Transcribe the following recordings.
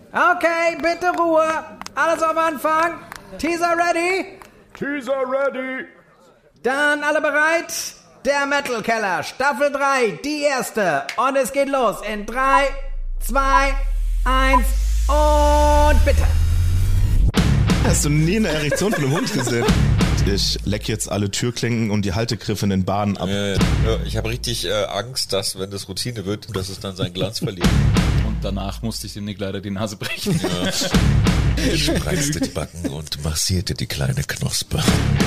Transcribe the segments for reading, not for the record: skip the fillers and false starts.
Okay, bitte Ruhe. Alles auf Anfang. Teaser ready? Teaser ready. Dann alle bereit? Der Metal Keller, Staffel 3, die erste. Und es geht los in 3, 2, 1 und bitte. Hast du nie eine Erektion von einem Hund gesehen? Ich leck jetzt alle Türklinken und die Haltegriffe in den Bahnen ab. Ja, ich habe richtig Angst, dass, wenn das Routine wird, dass es dann seinen Glanz verliert. Und danach musste ich dem Nick leider die Nase brechen. Ja. Ich spreizte die Backen und massierte die kleine Knospe.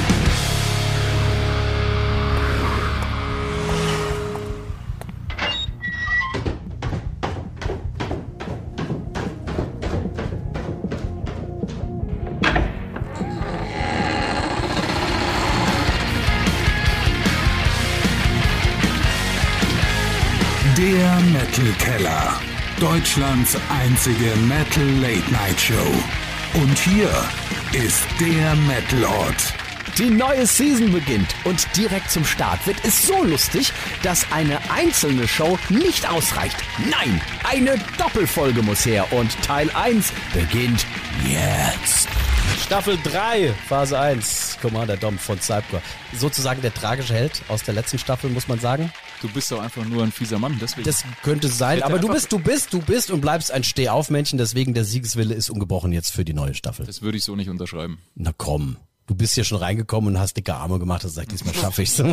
Der Metal Keller, Deutschlands einzige Metal Late Night Show. Und hier ist der Metal Ort. Die neue Season beginnt und direkt zum Start wird es so lustig, dass eine einzelne Show nicht ausreicht. Nein, eine Doppelfolge muss her und Teil 1 beginnt jetzt. Staffel 3, Phase 1, Commander Dom von Cypher. Sozusagen der tragische Held aus der letzten Staffel, muss man sagen. Du bist doch einfach nur ein fieser Mann, deswegen. Das könnte sein, aber du bist und bleibst ein Stehaufmännchen, deswegen der Siegeswille ist ungebrochen jetzt für die neue Staffel. Das würde ich so nicht unterschreiben. Na komm. Du bist hier schon reingekommen und hast dicke Arme gemacht, das sagt, diesmal schaffe ich's.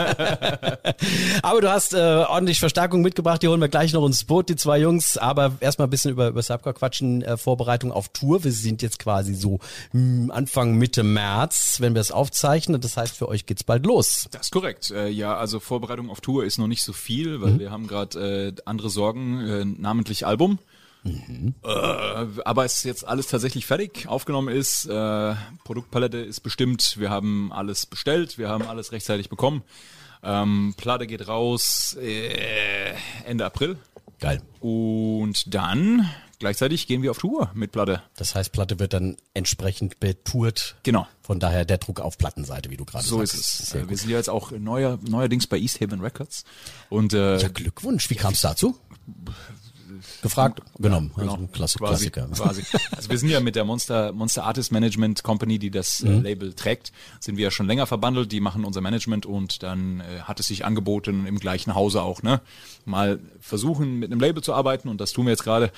Aber du hast ordentlich Verstärkung mitgebracht, die holen wir gleich noch ins Boot, die zwei Jungs. Aber erstmal ein bisschen über Cypher quatschen, Vorbereitung auf Tour. Wir sind jetzt quasi so Anfang, Mitte März, wenn wir es aufzeichnen. Das heißt, für euch geht's bald los. Das ist korrekt. Ja, also Vorbereitung auf Tour ist noch nicht so viel, weil wir haben gerade andere Sorgen, namentlich Album. Aber es ist jetzt alles tatsächlich fertig, aufgenommen ist, Produktpalette ist bestimmt, wir haben alles bestellt, wir haben alles rechtzeitig bekommen. Platte geht raus Ende April. Geil. Und dann gleichzeitig gehen wir auf Tour mit Platte. Das heißt, Platte wird dann entsprechend betourt. Genau. Von daher der Druck auf Plattenseite, wie du gerade sagst. So ist es. Wir sind ja jetzt auch neuerdings bei East Haven Records. Und, ja, Glückwunsch. Wie kam es dazu? Gefragt, genommen. Genau. Also Klassiker. Quasi. Also wir sind ja mit der Monster Artist Management Company, die das Label trägt, sind wir ja schon länger verbandelt, die machen unser Management und dann hat es sich angeboten, im gleichen Hause auch, ne, mal versuchen mit einem Label zu arbeiten und das tun wir jetzt gerade.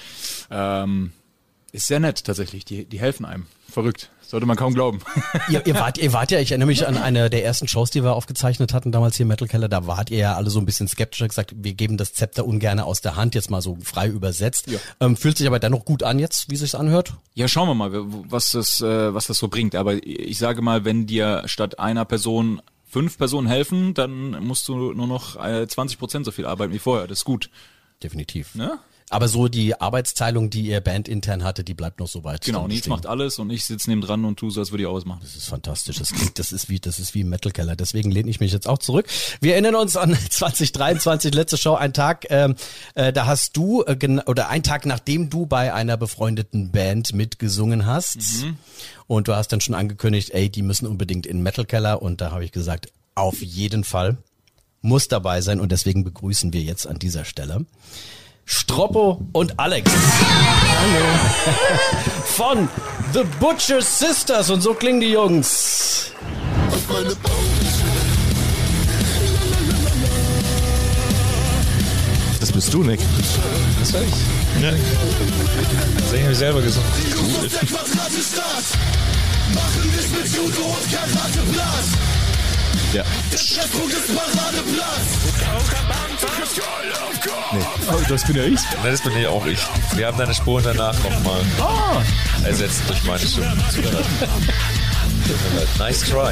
Ist sehr nett tatsächlich, die helfen einem. Verrückt. Sollte man kaum glauben. Ihr wart ja, ich erinnere mich an eine der ersten Shows, die wir aufgezeichnet hatten, damals hier im Metal Keller, da wart ihr ja alle so ein bisschen skeptisch und gesagt, wir geben das Zepter ungern aus der Hand, jetzt mal so frei übersetzt. Ja. Fühlt sich aber dennoch gut an jetzt, wie sich's anhört? Ja, schauen wir mal, was das so bringt. Aber ich sage mal, wenn dir statt einer Person 5 Personen helfen, dann musst du nur noch 20% so viel arbeiten wie vorher. Das ist gut. Definitiv. Ne? Aber so die Arbeitsteilung, die ihr bandintern hatte, die bleibt noch so weit. Genau, Nils macht alles und ich sitze neben dran und tu so, als würde ich auch was machen. Das ist fantastisch. Das ist wie im Metal Keller. Deswegen lehne ich mich jetzt auch zurück. Wir erinnern uns an 2023, letzte Show, ein Tag, da hast du, oder ein Tag nachdem du bei einer befreundeten Band mitgesungen hast. Und du hast dann schon angekündigt, ey, die müssen unbedingt in Metal Keller. Und da habe ich gesagt, auf jeden Fall, muss dabei sein. Und deswegen begrüßen wir jetzt an dieser Stelle Stroppo und Alex. Hallo. Von The Butcher Sisters. Und so klingen die Jungs. Das bist du, Nick. Das war ich. Ja. Das habe ich selber gesungen. Cool. Ja. Nee. Oh, das bin ja ich. Das bin ja auch ich. Wir haben deine Spuren danach nochmal ersetzt durch meine Stimme. Nice try.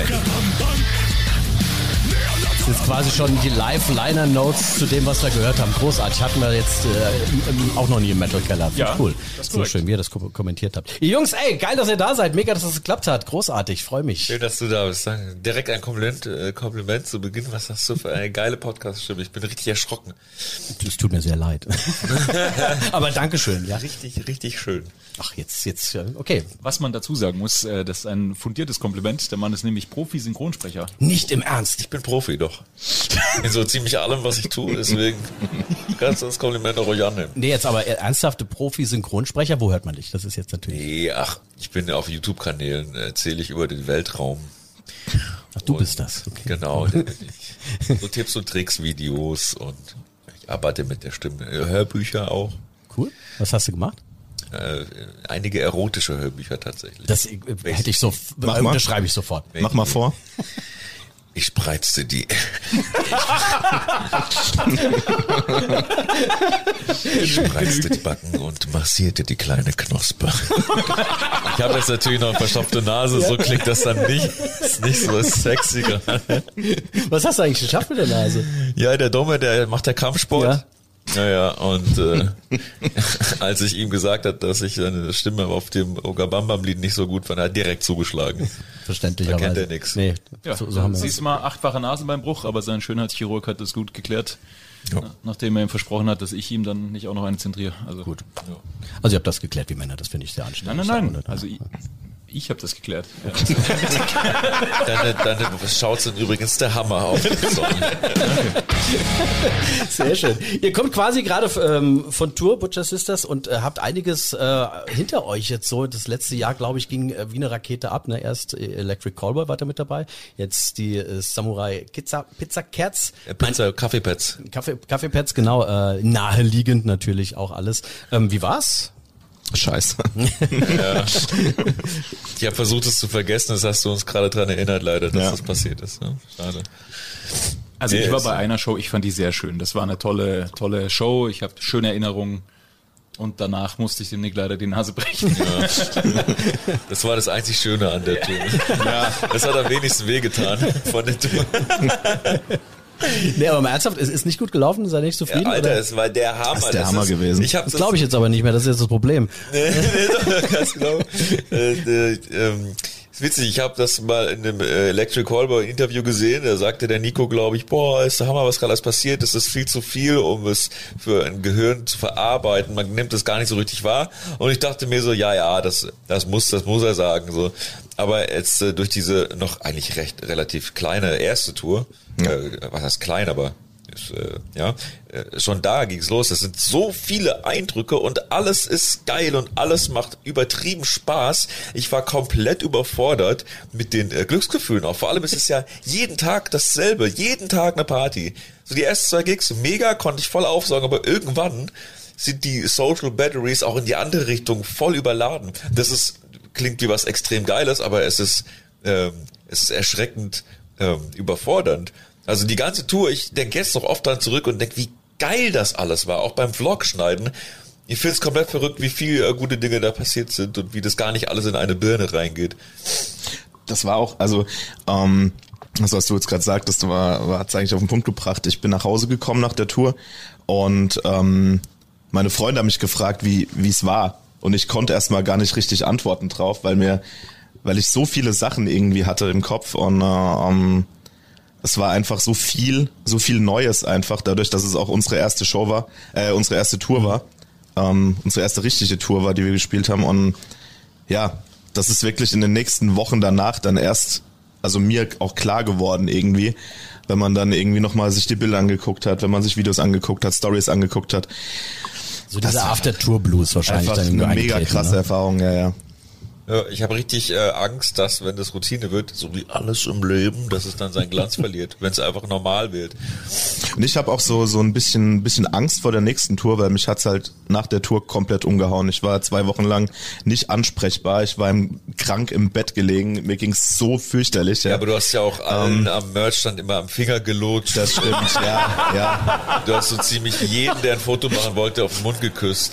Das ist quasi schon die Live-Liner-Notes zu dem, was wir gehört haben. Großartig. Hatten wir jetzt auch noch nie im Metal Keller. Ja, cool. So schön, wie ihr das kommentiert habt. Ihr Jungs, ey, geil, dass ihr da seid. Mega, dass das geklappt hat. Großartig, freue mich. Schön, dass du da bist. Direkt ein Kompliment zu Beginn. Was hast du für eine geile Podcast-Stimme? Ich bin richtig erschrocken. Es tut mir sehr leid. Aber Dankeschön. Ja. Richtig, richtig schön. Ach, jetzt, okay. Was man dazu sagen muss, das ist ein fundiertes Kompliment. Der Mann ist nämlich Profi-Synchronsprecher. Nicht im Ernst. Ich bin Profi, doch. auch. In so ziemlich allem, was ich tue, deswegen kannst du das Kompliment auch ruhig annehmen. Nee, jetzt aber ernsthafte Profi-Synchronsprecher, wo hört man dich? Das ist jetzt natürlich... Nee, ich bin auf YouTube-Kanälen, erzähle ich über den Weltraum. Ach, du bist das. Okay. Genau, so Tipps und Tricks, Videos und ich arbeite mit der Stimme. Hörbücher auch. Cool. Was hast du gemacht? Einige erotische Hörbücher tatsächlich. Das hätte ich so, unterschreibe ich sofort. Mach mal vor. Ich spreizte die. Ich spreizte die Backen und massierte die kleine Knospe. Ich habe jetzt natürlich noch eine verstopfte Nase, so klingt das dann nicht. Ist nicht so sexy gerade. Was hast du eigentlich geschafft mit der Nase? Ja, der Dumme, der macht ja Kampfsport. Ja. Naja, und als ich ihm gesagt habe, dass ich seine Stimme auf dem Ogabambam-Lied nicht so gut fand, hat er direkt zugeschlagen. Verständlicherweise. Da kennt er nix. Nee, Ja, so haben wir siehst du mal, 8-fache Nasenbeinbruch, aber sein Schönheitschirurg hat das gut geklärt. Ja. Nachdem er ihm versprochen hat, dass ich ihm dann nicht auch noch eine zentriere. Also Gut. Also ihr habt das geklärt wie Männer, das finde ich sehr anständig. Nein. Also ich habe das geklärt. Ja. Deine Shouts sind übrigens der Hammer auf den Song. Sehr schön. Ihr kommt quasi gerade von Tour, Butcher Sisters, und habt einiges hinter euch jetzt so. Das letzte Jahr, glaube ich, ging wie eine Rakete ab. Ne? Erst Electric Callboy war da mit dabei, jetzt die Samurai Pizza Cats. Kaffeepads. Kaffeepads, genau. Naheliegend natürlich auch alles. Wie war's? Scheiße. Ja. Ich habe versucht, es zu vergessen, das hast du uns gerade dran erinnert, leider, dass das passiert ist. Ne? Schade. Also ich war bei einer Show, ich fand die sehr schön. Das war eine tolle Show, ich habe schöne Erinnerungen und danach musste ich dem Nick leider die Nase brechen. Ja. Das war das einzig Schöne an der Tour. Ja. Das hat am wenigsten wehgetan von der Tour. Nee, aber mal ernsthaft, es ist nicht gut gelaufen, seid ihr nicht zufrieden? Ja, Alter, oder? es war der Hammer. Das ist der Hammer gewesen. Das glaube ich jetzt aber nicht mehr, das ist jetzt das Problem. Nee, ganz genau. Ist witzig, ich habe das mal in einem Electric Callboy Interview gesehen, da sagte der Nico, glaube ich, ist der Hammer, was gerade alles passiert, das ist viel zu viel, um es für ein Gehirn zu verarbeiten, man nimmt es gar nicht so richtig wahr und ich dachte mir so, das muss er sagen, so. Aber jetzt durch diese noch eigentlich relativ kleine erste Tour, was heißt klein, aber schon da ging's los. Es sind so viele Eindrücke und alles ist geil und alles macht übertrieben Spaß. Ich war komplett überfordert mit den Glücksgefühlen auch. Vor allem ist es ja jeden Tag dasselbe, jeden Tag eine Party. So die ersten 2 Gigs, mega, konnte ich voll aufsaugen, aber irgendwann sind die Social Batteries auch in die andere Richtung voll überladen. Klingt wie was extrem Geiles, aber es ist erschreckend überfordernd. Also die ganze Tour, ich denke jetzt noch oft dran zurück und denke, wie geil das alles war, auch beim Vlog schneiden. Ich finde es komplett verrückt, wie viel gute Dinge da passiert sind und wie das gar nicht alles in eine Birne reingeht. Das war auch, also das, was du jetzt gerade sagtest, hat's eigentlich auf den Punkt gebracht. Ich bin nach Hause gekommen nach der Tour und meine Freunde haben mich gefragt, wie es war. Und ich konnte erstmal gar nicht richtig antworten drauf, weil ich so viele Sachen irgendwie hatte im Kopf und es war einfach so viel Neues einfach, dadurch, dass es auch unsere erste Show war, unsere erste Tour war, unsere erste richtige Tour war, die wir gespielt haben und ja, das ist wirklich in den nächsten Wochen danach dann erst, also mir auch klar geworden irgendwie, wenn man dann irgendwie nochmal sich die Bilder angeguckt hat, wenn man sich Videos angeguckt hat, Stories angeguckt hat. So dieser After-Tour-Blues wahrscheinlich. Einfach dann eine mega krasse Erfahrung, ja. Ja, ich habe richtig Angst, dass, wenn das Routine wird, so wie alles im Leben, dass es dann seinen Glanz verliert, wenn es einfach normal wird. Und ich habe auch so ein bisschen Angst vor der nächsten Tour, weil mich hat's halt nach der Tour komplett umgehauen. Ich war 2 Wochen lang nicht ansprechbar, ich war krank im Bett gelegen, mir ging's so fürchterlich. Ja, aber du hast ja auch allen am Merchstand immer am Finger gelutscht. Das stimmt, ja. Du hast so ziemlich jeden, der ein Foto machen wollte, auf den Mund geküsst.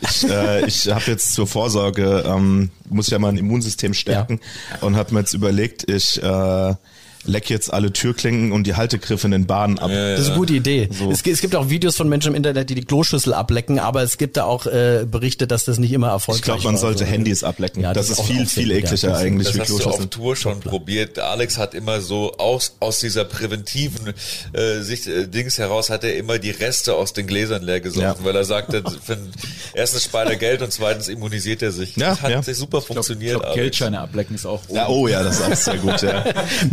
Ich habe jetzt zur Vorsorge, muss ich ja mein Immunsystem stärken und habe mir jetzt überlegt, ich leck jetzt alle Türklinken und die Haltegriffe in den Bahnen ab. Das ist eine gute Idee. So. Es gibt auch Videos von Menschen im Internet, die Kloschüssel ablecken, aber es gibt da auch Berichte, dass das nicht immer erfolgreich ist. Ich glaube, man sollte Handys ablecken. Ja, das ist auch viel ekliger eigentlich wie Das hast du Kloschüsseln. auf Tour schon probiert. Alex hat immer so aus dieser präventiven Sicht Dings heraus hat er immer die Reste aus den Gläsern leer gesoffen, weil er sagte, erstens spart er Geld und zweitens immunisiert er sich. Ja, das hat sich super funktioniert. Ich glaub, Geldscheine ablecken ist auch. Ja, oh ja, das ist auch sehr gut, ja. Mit ein bisschen Glück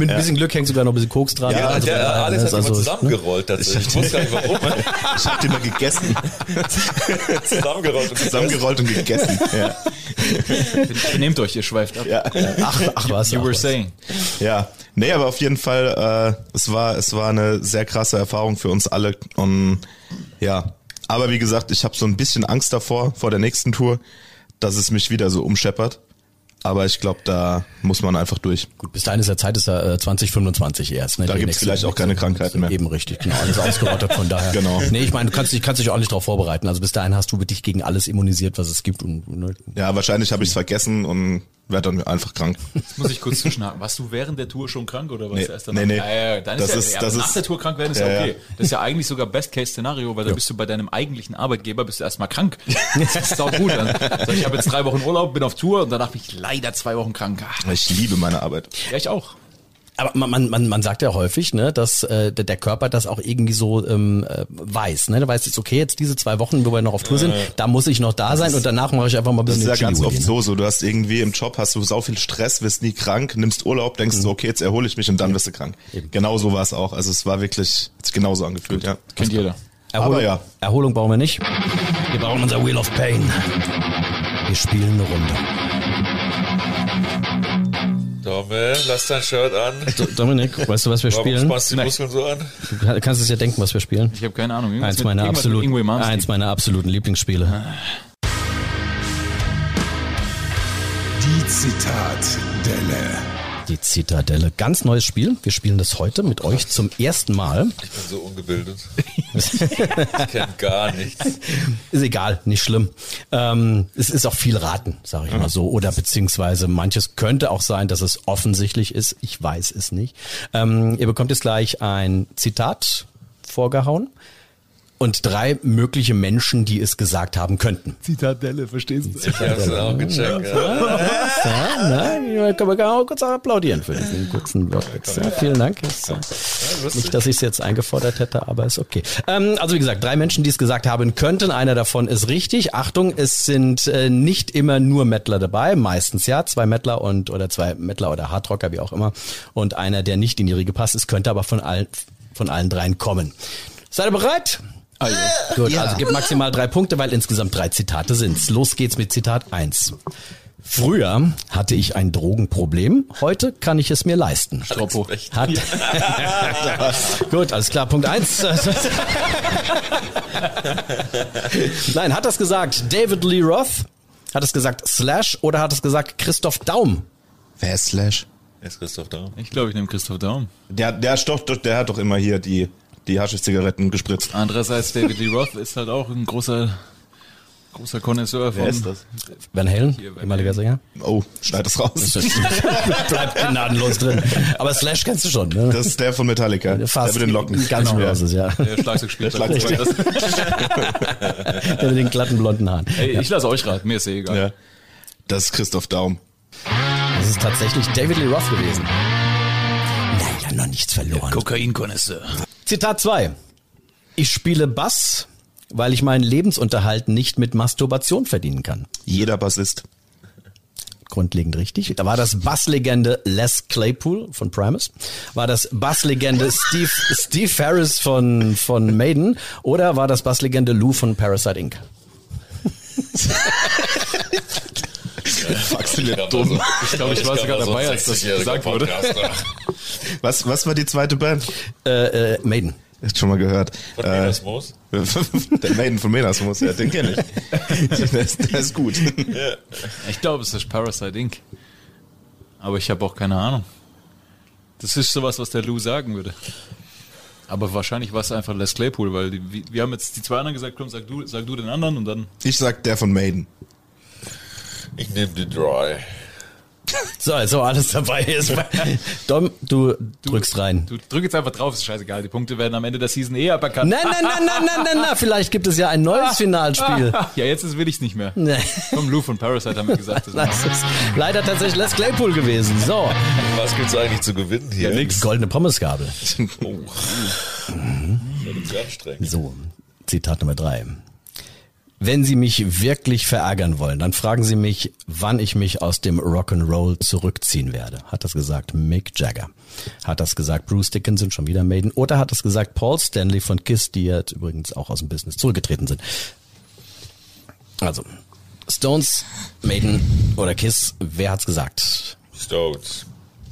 Glück hängt sogar noch ein bisschen Koks dran. Ja, Also, der Alex hat also, immer zusammengerollt tatsächlich. Ich wusste gar nicht warum. Ich habe den mal gegessen. Zusammengerollt und gegessen. Ja. Nehmt euch, ihr schweift ab. Ja. Ach was. You ach were was. saying. Ja, nee, aber auf jeden Fall, es war eine sehr krasse Erfahrung für uns alle und ja, aber wie gesagt, ich habe so ein bisschen Angst davor, vor der nächsten Tour, dass es mich wieder so umscheppert, aber ich glaube, da muss man einfach durch. Gut, bis dahin ist ja Zeit, ist ja 2025 erst. Ne? Da Die gibt's nächste- vielleicht auch keine Krankheiten mehr. Eben richtig, genau, alles ausgerottet von daher. Genau. Nee, ich meine, du kannst dich auch nicht darauf vorbereiten. Also bis dahin hast du dich gegen alles immunisiert, was es gibt. Und ne? Ja, wahrscheinlich habe ich es vergessen und werde dann einfach krank. Jetzt muss ich kurz zwischenhaken. Warst du während der Tour schon krank oder was Nee, erst danach? nee. Ja, dann Das ist ist- ja, das aber nach ist- der Tour krank werden ist Ja, ja okay. ja. Das ist ja eigentlich sogar Best-Case-Szenario, weil dann bist du bei deinem eigentlichen Arbeitgeber bist du erstmal krank. Das ist auch gut. Dann, also ich habe jetzt 3 Wochen Urlaub, bin auf Tour und danach bin ich leider 2 Wochen krank. Ich liebe meine Arbeit. Ja, ich auch. Aber man sagt ja häufig, ne, dass der Körper das auch irgendwie so weiß. Ne? Der weiß jetzt, okay, jetzt diese 2 Wochen, wo wir noch auf Tour sind, da muss ich noch da sein und danach mache ich einfach mal ein Das bisschen ist ja ganz Chili-Willi, oft ne? so, du hast irgendwie im Job, hast du sau viel Stress, wirst nie krank, nimmst Urlaub, denkst so, okay, jetzt erhole ich mich und dann wirst du krank. Genau so war es auch. Also es war wirklich, hat sich genauso angefühlt, ja. Kennt jeder. Erholung, Aber ja. Erholung brauchen wir nicht. Wir brauchen unser Wheel of Pain. Wir spielen eine Runde. Dome, lass dein Shirt an. Dominik, weißt du, was wir Warum spielen? spannst du die Muskeln so an? Du kannst es ja denken, was wir spielen. Ich habe keine Ahnung. Eins meiner absoluten Lieblingsspiele. Die Zitadelle. Die Zitadelle. Ganz neues Spiel. Wir spielen das heute mit euch zum ersten Mal. Ich bin so ungebildet. Ich kenne gar nichts. Ist egal, nicht schlimm. Es ist auch viel Raten, sage ich mal so. Oder beziehungsweise manches könnte auch sein, dass es offensichtlich ist. Ich weiß es nicht. Ihr bekommt jetzt gleich ein Zitat vorgehauen. Und 3 mögliche Menschen, die es gesagt haben könnten. Zitadelle, verstehst du? Ich hab's auch gecheckt. Ja, kann man auch kurz applaudieren für diesen kurzen Wortwitz. Ja, vielen Dank. Nicht, dass ich es jetzt eingefordert hätte, aber ist okay. Also wie gesagt, 3 Menschen, die es gesagt haben könnten. Einer davon ist richtig. Achtung, es sind nicht immer nur Mettler dabei. Meistens ja, 2 Mettler oder 2 Mettler oder Hardrocker, wie auch immer. Und einer, der nicht in die Riege passt. Es könnte aber von allen 3 kommen. Seid ihr bereit? Gut, also gibt maximal 3 Punkte, weil insgesamt 3 Zitate sind's. Los geht's mit Zitat 1. Früher hatte ich ein Drogenproblem, heute kann ich es mir leisten. Stroppo. Hat Gut, alles klar, Punkt 1. Nein, hat das gesagt David Lee Roth? Hat es gesagt Slash oder hat es gesagt Christoph Daum? Wer ist Slash? Jetzt Christoph Daum. Ich glaube, ich nehme Christoph Daum. Der hat doch immer hier die Haschisch-Zigaretten gespritzt. Andererseits, David Lee Roth ist halt auch ein großer Connoisseur von... Wer ist das? Van Halen, Van ehemaliger Sänger. Oh, schneid das raus. Bleibt gnadenlos drin. Aber Slash kennst du schon, ne? Das ist der von Metallica. Fast der mit den Locken. Ganz Ja. großes, ja. Der Schlagzeug spielt. Der Schlagzeug. Der mit den glatten blonden Haaren. Ey, ich lasse euch raten, mir ist egal. Ja. Das ist Christoph Daum. Das ist tatsächlich David Lee Roth gewesen. Naja, noch nichts verloren. Kokain-Konnoisseur. Zitat 2. Ich spiele Bass, weil ich meinen Lebensunterhalt nicht mit Masturbation verdienen kann. Jeder Bassist. Grundlegend richtig. Da war das Basslegende Les Claypool von Primus, war das Basslegende Steve Harris von Maiden oder war das Basslegende Lou von Parasite Inc.? Fuck, sind wir dumm. Ich glaube, ich war sogar dabei, als das gesagt wurde. Was war die zweite Band? Maiden. Hast schon mal gehört. Von Menasmus? Der Maiden von Menasmus, ja, den kenne ich. Der ist gut. Ich glaube, es ist Parasite Inc. Aber ich habe auch keine Ahnung. Das ist sowas, was der Lou sagen würde. Aber wahrscheinlich war es einfach Les Claypool, weil wir haben jetzt die 2 anderen gesagt, komm, sag du den anderen und dann... Ich sag der von Maiden. Ich nehme die Dry. So, also alles dabei ist. Dom, du drückst rein. Du drück jetzt einfach drauf, ist scheißegal. Die Punkte werden am Ende der Season aberkannt. Nein. Vielleicht gibt es ja ein neues Finalspiel. Ja, jetzt will ich's nicht mehr. Nee. Vom Lou von Parasite haben wir gesagt. Das ist leider tatsächlich Les Claypool gewesen. So, Was gibt's eigentlich zu gewinnen hier? Ja, nix. goldene Pommesgabel. Oh. Das ist anstrengend. So, Zitat Nummer 3. Wenn Sie mich wirklich verärgern wollen, dann fragen Sie mich, wann ich mich aus dem Rock'n'Roll zurückziehen werde. Hat das gesagt Mick Jagger? Hat das gesagt Bruce Dickinson, schon wieder Maiden? Oder hat das gesagt Paul Stanley von Kiss, die jetzt übrigens auch aus dem Business zurückgetreten sind? Also, Stones, Maiden oder Kiss, wer hat's gesagt? Stones.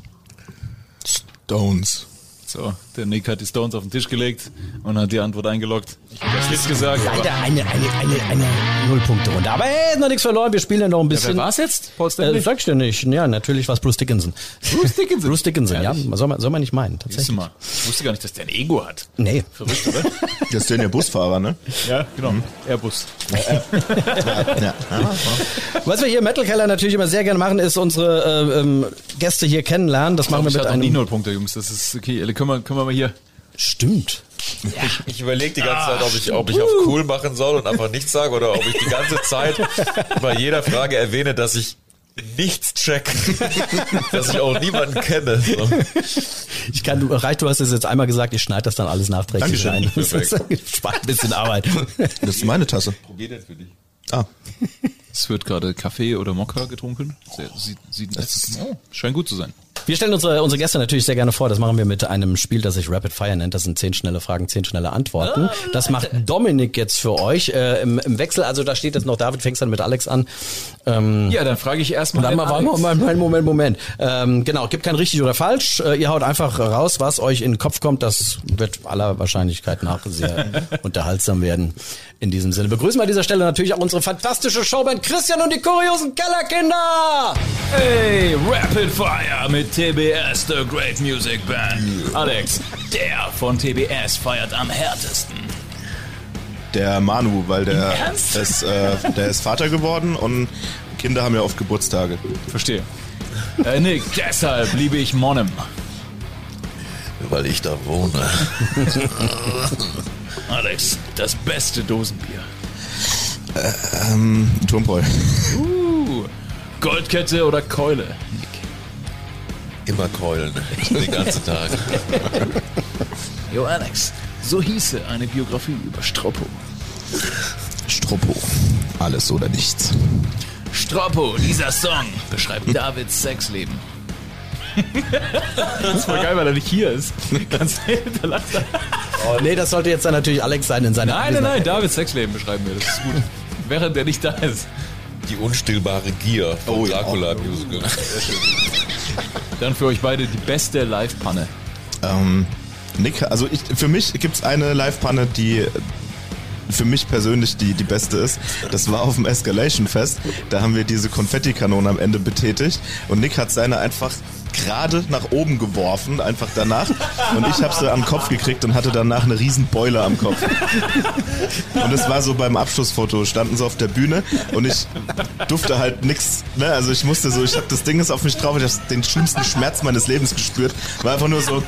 Stones. So, der Nick hat die Stones auf den Tisch gelegt und hat die Antwort eingeloggt. Ich habe das nicht gesagt. Leider eine Nullpunkte-Runde. Aber hey, noch nichts verloren, wir spielen ja noch ein bisschen. Wer war's jetzt? Paul Stanley? Sag ich dir nicht. Ja, natürlich war's Bruce Dickinson. Bruce Dickinson? Bruce Dickinson, ja. Soll man nicht meinen, Siehst du tatsächlich. mal, ich wusste gar nicht, dass der ein Ego hat. Nee. Verrückt, oder? Der ist ja Busfahrer, ne? Ja, genau. Airbus. Ja. Was wir hier im Metal Keller natürlich immer sehr gerne machen, ist unsere Gäste hier kennenlernen. Das machen wir Ich mit hatte nie einem... 0 Punkte, Jungs. Das ist okay. Können wir mal hier... Stimmt. Ich überlege die ganze Zeit, ob ich auf cool machen soll und einfach nichts sage oder ob ich die ganze Zeit bei jeder Frage erwähne, dass ich nichts check, dass ich auch niemanden kenne. So. Du hast es jetzt einmal gesagt, ich schneide das dann alles nachträglich Dankeschön. rein. Das spart ein bisschen Arbeit. Das ist meine Tasse. Probier den für dich. Ah, Es wird gerade Kaffee oder Mokka getrunken. Scheint gut zu sein. Wir stellen unsere Gäste natürlich sehr gerne vor. Das machen wir mit einem Spiel, das sich Rapid Fire nennt. Das sind 10 schnelle Fragen, 10 schnelle Antworten. Das macht Dominik jetzt für euch im Wechsel. Also da steht jetzt noch David, fängst dann mit Alex an. Ja, dann frage ich erstmal. Moment. Genau, gibt kein richtig oder falsch. Ihr haut einfach raus, was euch in den Kopf kommt. Das wird aller Wahrscheinlichkeit nach sehr unterhaltsam werden. In diesem Sinne begrüßen wir an dieser Stelle natürlich auch unsere fantastische Showband Christian und die kuriosen Kellerkinder. Hey, Rapid Fire mit TBS, The Great Music Band. Alex, der von TBS feiert am härtesten. der Manu, weil der Ernst? der ist Vater geworden und Kinder haben ja oft Geburtstage. Verstehe. Nick, deshalb liebe ich Monnem. Weil ich da wohne. Alex, das beste Dosenbier. Turmbräu. Goldkette oder Keule? Nick. Immer keulen. Den ganzen Tag. Jo, Alex, so hieße eine Biografie über Stroppo. Stroppo. Alles oder nichts. Stroppo, dieser Song beschreibt Davids Sexleben. Das ist voll geil, weil er nicht hier ist. Ganz hinterlassen. Nee, das sollte jetzt dann natürlich Alex sein in seiner Nein, Davids Sexleben beschreiben wir. Das ist gut. Während er nicht da ist. Die unstillbare Gier vom Dracula Musical. Dann für euch beide die beste Live-Panne. Nick, also für mich gibt's eine Live-Panne, die für mich persönlich die beste ist. Das war auf dem Escalation Fest. Da haben wir diese Konfettikanone am Ende betätigt und Nick hat seine einfach gerade nach oben geworfen, einfach danach. Und ich habe sie am Kopf gekriegt und hatte danach eine riesen Beule am Kopf. Und es war so beim Abschlussfoto, standen sie auf der Bühne und ich durfte halt nix, ne? Also ich musste so, das Ding ist auf mich drauf, ich habe den schlimmsten Schmerz meines Lebens gespürt. War einfach nur so...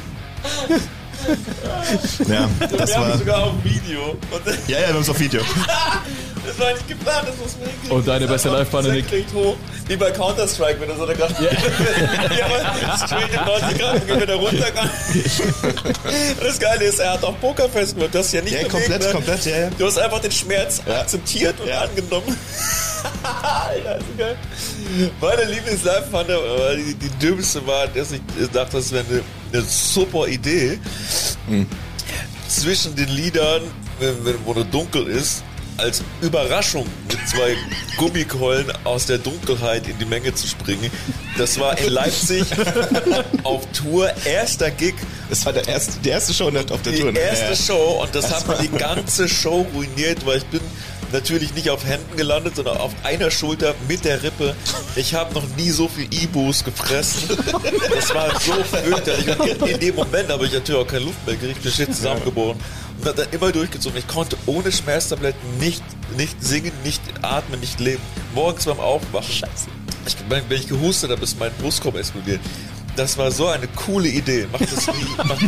Ja, das Wir haben war... sogar auf Video. Ja, wir haben es auf Video. Das war nicht geplant, das muss man hinkriegen. Und deine beste Live-Panne, Nick? Hoch, wie bei Counter-Strike, wenn er so da gerade... Ja, straight in 90 Grad und geht wieder runter. Und das Geile ist, er hat auch Pokerfest gemacht. Du hast ja nicht bewegt, komplett, ja. Du hast einfach den Schmerz akzeptiert und angenommen. Alter, so geil. Meine Lieblings-Live-Panne, die dümmste war, dass ich dachte, das wäre eine super Idee. Zwischen den Liedern, wo es dunkel ist, als Überraschung mit 2 Gummikeulen aus der Dunkelheit in die Menge zu springen. Das war in Leipzig auf Tour, erster Gig. Das war die erste Show auf der Tour. Die erste Show und das hat mir die ganze Show ruiniert, weil ich bin natürlich nicht auf Händen gelandet, sondern auf einer Schulter mit der Rippe. Ich habe noch nie so viel Ibus gefressen. Das war so fürchterlich. Und in dem Moment habe ich natürlich auch keine Luft mehr gekriegt, bin shit zusammengebrochen und habe dann immer durchgezogen. Ich konnte ohne Schmerztabletten nicht singen, nicht atmen, nicht leben. Morgens beim Aufwachen. Scheiße. Wenn ich gehustet habe, ist mein Brustkorb explodiert. Das war so eine coole Idee. Macht das nie.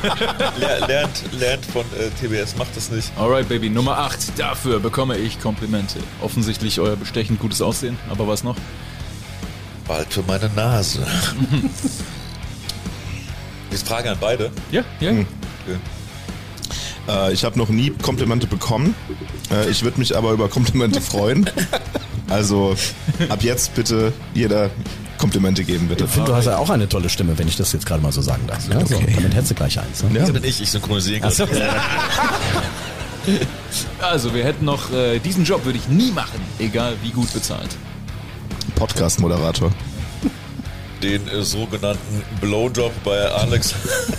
Lernt von TBS. Macht das nicht. Alright, Baby. Nummer 8. Dafür bekomme ich Komplimente. Offensichtlich euer bestechend gutes Aussehen. Aber was noch? Bald für meine Nase. Jetzt Frage an beide. Ja. Okay. Ich habe noch nie Komplimente bekommen. Ich würde mich aber über Komplimente freuen. Also ab jetzt bitte jeder Komplimente geben, bitte. Ich finde, du hast ja auch eine tolle Stimme, wenn ich das jetzt gerade mal so sagen darf. Ja, so, damit hättest du gleich eins. Ne? Ja. Das bin ich synchronisiere gerade. Also, wir hätten noch, diesen Job würde ich nie machen, egal wie gut bezahlt. Podcast-Moderator. Den sogenannten Blowjob bei Alex.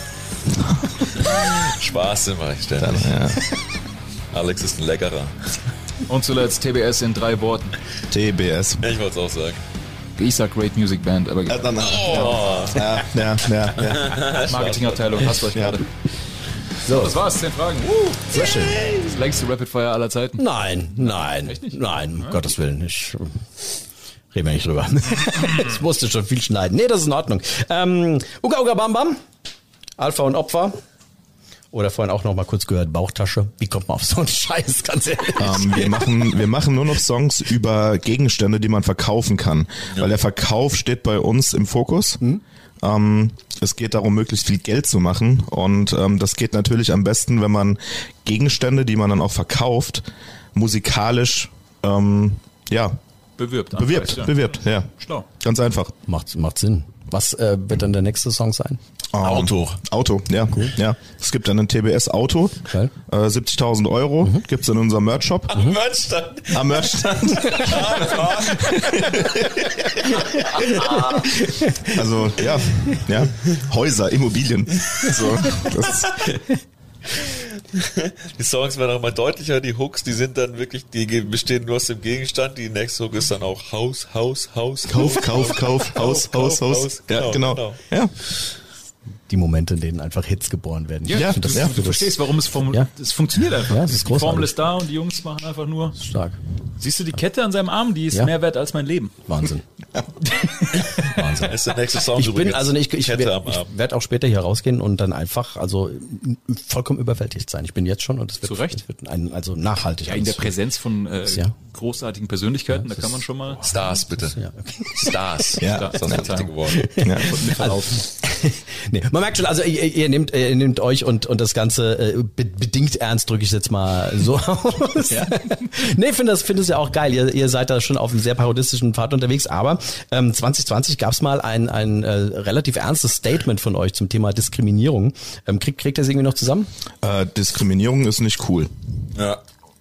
Spaß immer, ich stelle. Ja. Alex ist ein Leckerer. Und zuletzt TBS in 3 Worten. TBS. Ich wollte es auch sagen. Ich sag Great Music Band, aber Ja. Marketingabteilung, hasst euch gerade. So, das war's, 10 Fragen. Sehr schön. Das längste Rapid Fire aller Zeiten. Nein, um Gottes Willen. Ich reden wir nicht drüber. Ich musste schon viel schneiden. Nee, das ist in Ordnung. Uga Uga Bam Bam. Alpha und Opfer. Oder vorhin auch noch mal kurz gehört, Bauchtasche. Wie kommt man auf so einen Scheiß, ganz ehrlich? Wir machen nur noch Songs über Gegenstände, die man verkaufen kann. Ja. Weil der Verkauf steht bei uns im Fokus. Es geht darum, möglichst viel Geld zu machen. Und das geht natürlich am besten, wenn man Gegenstände, die man dann auch verkauft, musikalisch bewirbt. Ja. Schlau. Ganz einfach. Macht Sinn. Was wird dann der nächste Song sein? Auto, ja. Cool. Ja. Es gibt dann ein TBS Auto, 70.000 Euro, gibt's in unserem Merch-Shop. Am Merchstand. Also, ja. Häuser, Immobilien. So, die Songs werden auch mal deutlicher, die Hooks, die sind dann wirklich, die bestehen nur aus dem Gegenstand, die nächste Hook ist dann auch Haus. Kauf, Haus. Ja, genau. Ja. Die Momente, in denen einfach Hits geboren werden. Ja, du verstehst, warum es funktioniert einfach. Ja, es ist die Formel ist da und die Jungs machen einfach nur. Stark. Siehst du die Kette an seinem Arm? Die ist mehr wert als mein Leben. Wahnsinn. Wahnsinn. Das ist der nächste Song. Ich werde auch später hier rausgehen und dann einfach vollkommen überwältigt sein. Ich bin jetzt schon und es wird, zu Recht. Es wird nachhaltig. Ja, in der Präsenz von großartigen Persönlichkeiten, da kann man schon mal... Stars, bitte. Ja, okay. Stars. Ja, das ist richtig geworden. Ja. Nee, man merkt schon, also ihr nehmt euch und das Ganze bedingt ernst, drücke ich jetzt mal so aus. Ja. Nee, finde es ja auch geil. Ihr seid da schon auf einem sehr parodistischen Pfad unterwegs, aber 2020 gab es mal ein relativ ernstes Statement von euch zum Thema Diskriminierung. Kriegt ihr das irgendwie noch zusammen? Diskriminierung ist nicht cool. Ja.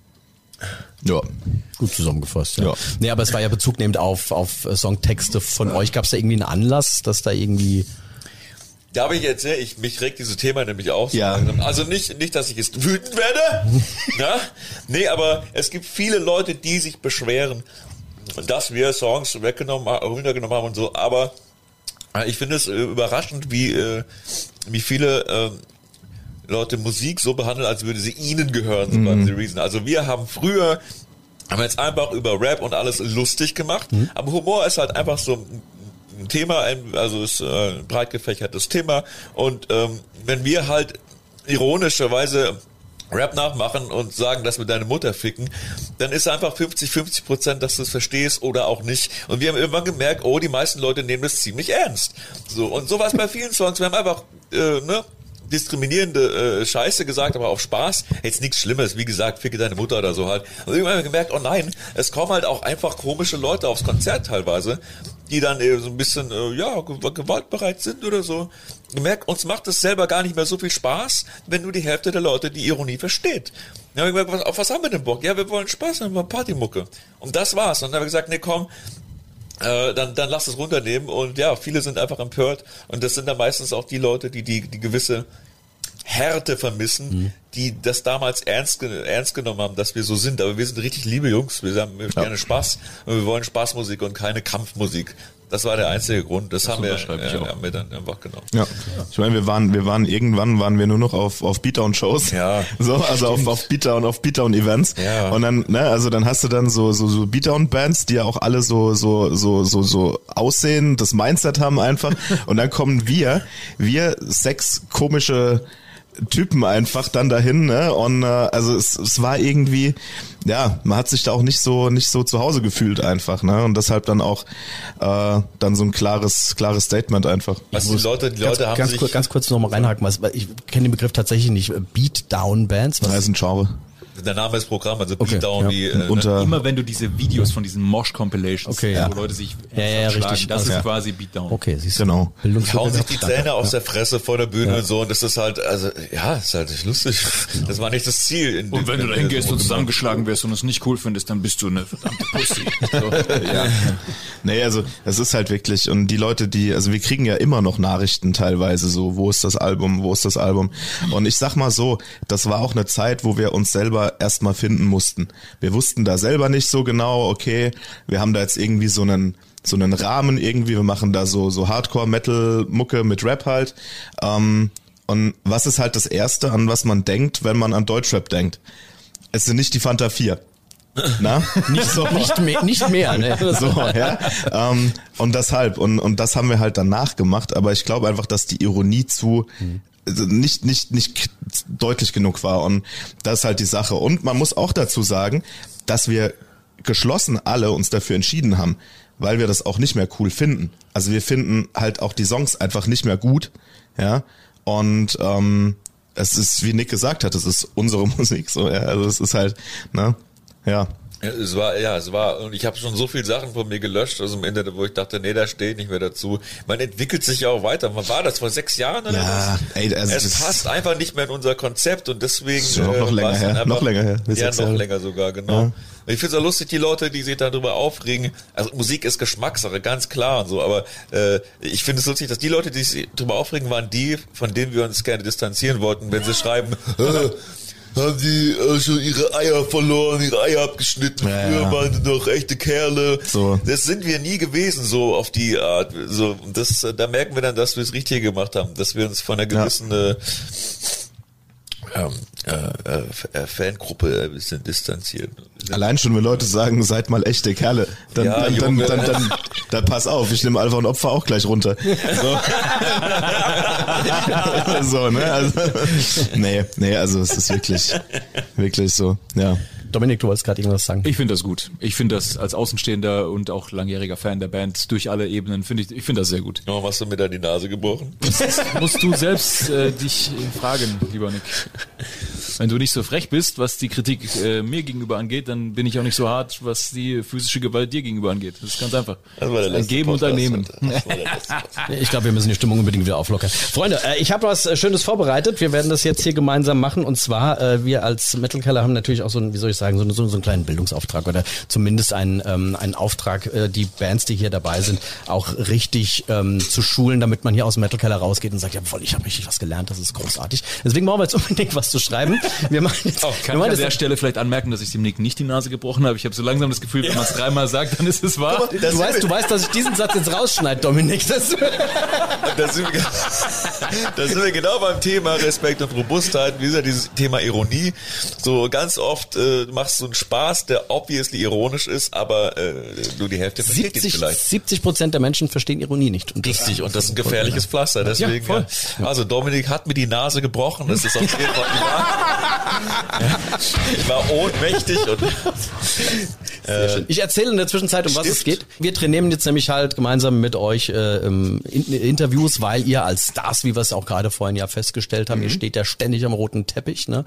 Ja. Gut zusammengefasst, ja. Nee, aber es war ja bezugnehmend auf Songtexte von euch. Gab es da irgendwie einen Anlass, dass da irgendwie... Da habe ich jetzt, mich regt dieses Thema nämlich auch. Ja. Also nicht, dass ich jetzt wütend werde. Ja? Nee, aber es gibt viele Leute, die sich beschweren, dass wir Songs runtergenommen haben und so. Aber ich finde es überraschend, wie viele Leute Musik so behandeln, als würde sie ihnen gehören, so beim The Reason. Also wir haben jetzt einfach über Rap und alles lustig gemacht. Aber Humor ist halt einfach so ein Thema, also ist ein breit gefächertes Thema. Und wenn wir halt ironischerweise Rap nachmachen und sagen, dass wir deine Mutter ficken, dann ist einfach 50%, dass du es verstehst oder auch nicht. Und wir haben irgendwann gemerkt, die meisten Leute nehmen das ziemlich ernst. So, und so war es bei vielen Songs. Wir haben einfach, diskriminierende Scheiße gesagt, aber auf Spaß. Jetzt nichts Schlimmes, wie gesagt, ficke deine Mutter oder so halt. Und irgendwann haben wir gemerkt, oh nein, es kommen halt auch einfach komische Leute aufs Konzert teilweise, die dann so ein bisschen, gewaltbereit sind oder so. Gemerkt, uns macht es selber gar nicht mehr so viel Spaß, wenn nur die Hälfte der Leute die Ironie versteht. Dann haben wir gesagt, auf was haben wir denn Bock? Ja, wir wollen Spaß haben, wir wollen Partymucke. Und das war's. Und dann haben wir gesagt, nee, komm, dann lass es runternehmen. Und ja, viele sind einfach empört. Und das sind dann meistens auch die Leute, die gewisse Härte vermissen, die das damals ernst genommen haben, dass wir so sind. Aber wir sind richtig liebe Jungs. Wir haben gerne Spaß. Und wir wollen Spaßmusik und keine Kampfmusik. Das war der einzige Grund. Das haben wir dann einfach genommen. Ja. Ich meine, irgendwann waren wir nur noch auf Beatdown-Shows. Ja. So, also auf Beatdown-Events. Ja. Und dann, dann hast du dann so Beatdown-Bands, die ja auch alle so aussehen, das Mindset haben einfach. Und dann kommen wir 6 komische Typen einfach dann dahin, ne? Und also es war irgendwie, ja, man hat sich da auch nicht so zu Hause gefühlt einfach, ne? Und deshalb dann auch dann so ein klares Statement einfach. Was die Leute haben sich ganz kurz noch mal reinhaken, ich kenne den Begriff tatsächlich nicht. Beatdown-Bands. Das ist ein Genre. Der Name ist Programm, also Okay, Beatdown ja. wie Immer wenn du diese Videos von diesen Mosh-Compilations, Okay, ja. wo Leute sich Ja, schlagen, richtig. das Ja. ist quasi Beatdown. Okay, siehst du. Genau. hauen sich die Zähne aus der Fresse vor der Bühne und so, und das ist halt, also ja, ist halt nicht lustig. Das war nicht das Ziel. Und wenn du da hingehst und zusammengeschlagen wirst und es nicht cool findest, dann bist du eine verdammte Pussy. So. Ja. Nee, also es ist halt wirklich, und die Leute, also wir kriegen ja immer noch Nachrichten teilweise so, wo ist das Album? Und ich sag mal so, das war auch eine Zeit, wo wir uns selber erstmal finden mussten. Wir wussten da selber nicht so genau, okay, wir haben da jetzt irgendwie so einen Rahmen irgendwie, wir machen da so Hardcore-Metal-Mucke mit Rap halt. Und was ist halt das Erste, an was man denkt, wenn man an Deutschrap denkt? Es sind nicht die Fanta 4. Na? Nicht mehr, ne? So, ja. Und deshalb, und das haben wir halt danach gemacht, aber ich glaube einfach, dass die Ironie nicht deutlich genug war, und das ist halt die Sache. Und man muss auch dazu sagen, dass wir geschlossen alle uns dafür entschieden haben, weil wir das auch nicht mehr cool finden. Also wir finden halt auch die Songs einfach nicht mehr gut, ja. Und es ist, wie Nick gesagt hat, es ist unsere Musik, so, ja. Also es ist halt, ne, ja. Es war, und ich habe schon so viele Sachen von mir gelöscht aus dem Internet, wo ich dachte, nee, da steht nicht mehr dazu. Man entwickelt sich ja auch weiter. Wann war das? Vor 6 Jahren oder Ja, was? ey, also es passt einfach nicht mehr in unser Konzept, und deswegen noch länger her. einfach, Noch länger her. Ja, noch länger sogar, genau. Ja. Ich finde es auch lustig, die Leute, die sich darüber aufregen. Also Musik ist Geschmackssache, ganz klar und so, aber ich finde es lustig, dass die Leute, die sich darüber aufregen, waren die, von denen wir uns gerne distanzieren wollten, wenn sie schreiben, haben die schon ihre Eier verloren, ihre Eier abgeschnitten. Ja, Früher waren die doch echte Kerle. So. Das sind wir nie gewesen, so auf die Art. So, da merken wir dann, dass wir es richtig gemacht haben, dass wir uns von einer gewissen Fangruppe ein bisschen distanzieren. Allein schon, wenn Leute sagen, seid mal echte Kerle, dann pass auf, ich nehme Alpha und Opfer auch gleich runter. So, so, ne? Also, nee, also es ist wirklich so, ja. Dominik, du wolltest gerade irgendwas sagen. Ich finde das gut. Ich finde das als Außenstehender und auch langjähriger Fan der Band durch alle Ebenen, ich finde das sehr gut. Warum hast du mir da die Nase gebrochen? Musst du selbst dich fragen, lieber Nick. Wenn du nicht so frech bist, was die Kritik mir gegenüber angeht, dann bin ich auch nicht so hart, was die physische Gewalt dir gegenüber angeht. Das ist ganz einfach. Ein Geben und ein Nehmen. Ich glaube, wir müssen die Stimmung unbedingt wieder auflockern. Freunde, ich habe was Schönes vorbereitet. Wir werden das jetzt hier gemeinsam machen, und zwar, wir als Metal Keller haben natürlich auch so einen, wie soll ich sagen, so einen kleinen Bildungsauftrag, oder zumindest einen Auftrag, die Bands, die hier dabei sind, auch richtig zu schulen, damit man hier aus dem Metal Keller rausgeht und sagt, jawohl, ich habe richtig was gelernt, das ist großartig. Deswegen brauchen wir jetzt unbedingt was zu schreiben. Wir machen jetzt, kann ich an der Stelle vielleicht anmerken, dass ich dem Nick nicht die Nase gebrochen habe. Ich habe so langsam das Gefühl, wenn man es 3-mal sagt, dann ist es wahr. Du weißt, dass ich diesen Satz jetzt rausschneide, Dominik. Da sind wir genau beim Thema Respekt und Robustheit. Wie gesagt, dieses Thema Ironie. So ganz oft machst du einen Spaß, der obviously ironisch ist, aber nur die Hälfte versteht ihn vielleicht. 70% der Menschen verstehen Ironie nicht. Und richtig, und das ist ein gefährliches Pflaster. Deswegen, ja, also Dominik hat mir die Nase gebrochen. Das ist auf jeden Fall die Wahrheit. Ich war ohnmächtig und ich erzähle in der Zwischenzeit, um was es geht. Wir trainieren jetzt nämlich halt gemeinsam mit euch Interviews, weil ihr als Stars, wie wir es auch gerade vorhin ja festgestellt haben, ihr steht ja ständig am roten Teppich, ne?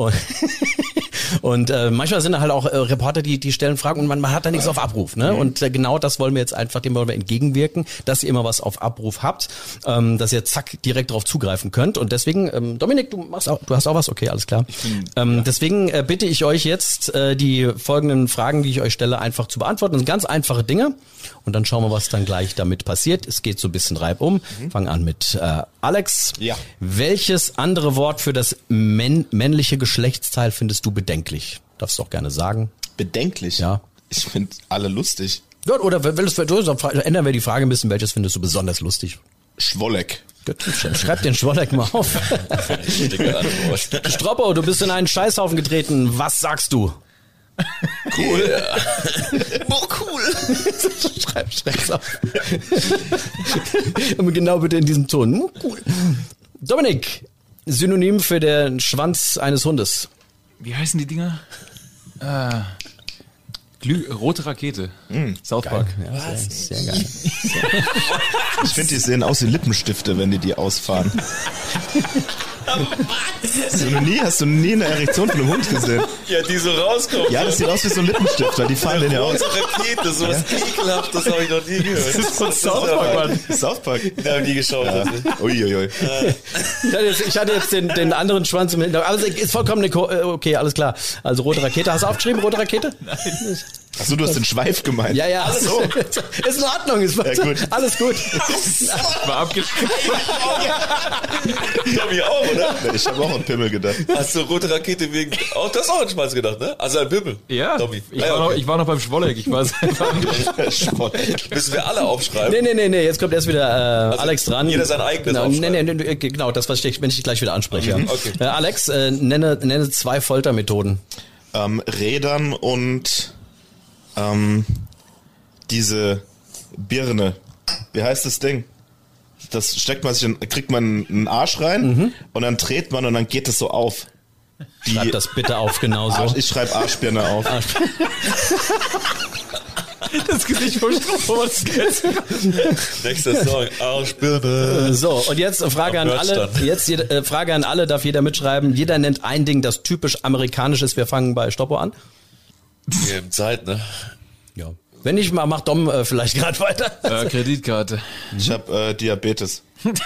Und manchmal sind da halt auch Reporter, die stellen Fragen, und man hat da nichts auf Abruf, ne? Und genau das wollen wir jetzt einfach, dem wollen wir entgegenwirken, dass ihr immer was auf Abruf habt, dass ihr zack direkt darauf zugreifen könnt. Und deswegen, Dominik, du hast auch was? Okay, alles klar. Deswegen bitte ich euch jetzt, die folgenden Fragen, die ich euch stelle, einfach zu beantworten. Das sind ganz einfache Dinge. Und dann schauen wir, was dann gleich damit passiert. Es geht so ein bisschen reibum. Fangen an mit Alex. Ja. Welches andere Wort für das männliche Geschlechtsteil findest du bedenklich? Darfst du auch gerne sagen. Bedenklich? Ja. Ich finde alle lustig. Gut, oder ändern wir die Frage ein bisschen, welches findest du besonders lustig? Schwolleck. Gut, schreib den Schwolleck mal auf. Stroppo, du bist in einen Scheißhaufen getreten. Was sagst du? cool. Oh, cool. Schreib's auf. Und genau bitte in diesem Ton. Cool. Dominik, Synonym für den Schwanz eines Hundes. Wie heißen die Dinger? Rote Rakete. South Park. Ja, sehr geil. Ich finde, die sehen aus wie Lippenstifte, wenn die ausfahren. Hast du nie eine Erektion von einem Hund gesehen? Ja, die so rauskommen. Ja, das sieht aus wie so ein Lippenstift, weil die fahren den ja aus. Rakete, sowas ekelhaftes habe ich noch nie gehört. Das ist von South Park, Mann. South Park. Da habe ich nie geschaut. Ja. Uiuiui. Ich hatte jetzt den anderen Schwanz im Hintergrund. Aber ist vollkommen okay, alles klar. Also rote Rakete. Hast du aufgeschrieben, rote Rakete? Nein. Achso, du hast den Schweif gemeint. Ja. Alles so. Ist in Ordnung. Ist ja, gut. Alles gut. War abgeschrieben. Tommy auch, oder? Ich habe auch an Pimmel gedacht. Hast du rote Rakete wegen... Oh, das ist auch an Schwanz gedacht, ne? Also an Pimmel. Ja, Tommy. ich war noch beim Schwolleck. Ich war einfach Müssen wir alle aufschreiben? Nee. Jetzt kommt erst wieder Alex dran. Jeder sein eigenes aufschreiben. Nee, genau. Das, was wenn ich dich gleich wieder anspreche. Okay. Alex, nenne 2 Foltermethoden. Rädern und diese Birne. Wie heißt das Ding? Das steckt man sich kriegt man einen Arsch rein und dann dreht man und dann geht es so auf. Schreib das bitte auf, genauso. Ich schreibe Arschbirne auf. das Gesicht vom Strophe. Nächster Song, Arschbirne. So, und jetzt Frage an alle. Frage an alle, darf jeder mitschreiben. Jeder nennt ein Ding, das typisch amerikanisch ist. Wir fangen bei Stoppo an. Zeit, ne? Ja. Wenn nicht, mach Dom vielleicht gerade weiter. Kreditkarte. Ich habe Diabetes.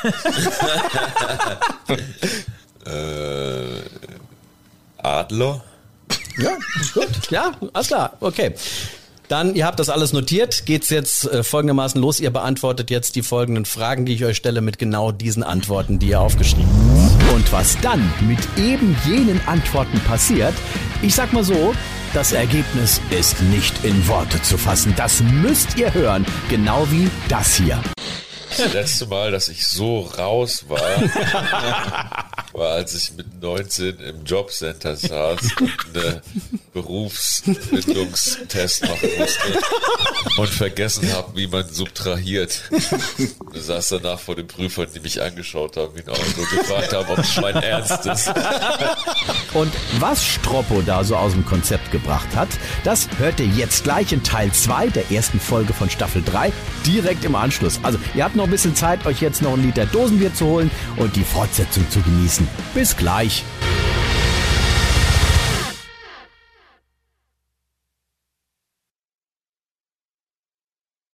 Adler? Ja, gut. Ja, alles klar. Okay. Dann, ihr habt das alles notiert, geht's jetzt folgendermaßen los. Ihr beantwortet jetzt die folgenden Fragen, die ich euch stelle, mit genau diesen Antworten, die ihr aufgeschrieben habt. Und was dann mit eben jenen Antworten passiert, ich sag mal so, das Ergebnis ist nicht in Worte zu fassen. Das müsst ihr hören, genau wie das hier. Das letzte Mal, dass ich so raus war, war, als ich mit 19 im Jobcenter saß und einen Berufsfindungstest machen musste und vergessen habe, wie man subtrahiert. Ich saß danach vor den Prüfern, die mich angeschaut haben, genau, und gefragt haben, ob es mein Ernst ist. Und was Stroppo da so aus dem Konzept gebracht hat, das hört ihr jetzt gleich in Teil 2 der ersten Folge von Staffel 3, direkt im Anschluss. Also ihr habt noch ein bisschen Zeit, euch jetzt noch ein Liter Dosenbier zu holen und die Fortsetzung zu genießen. Bis gleich.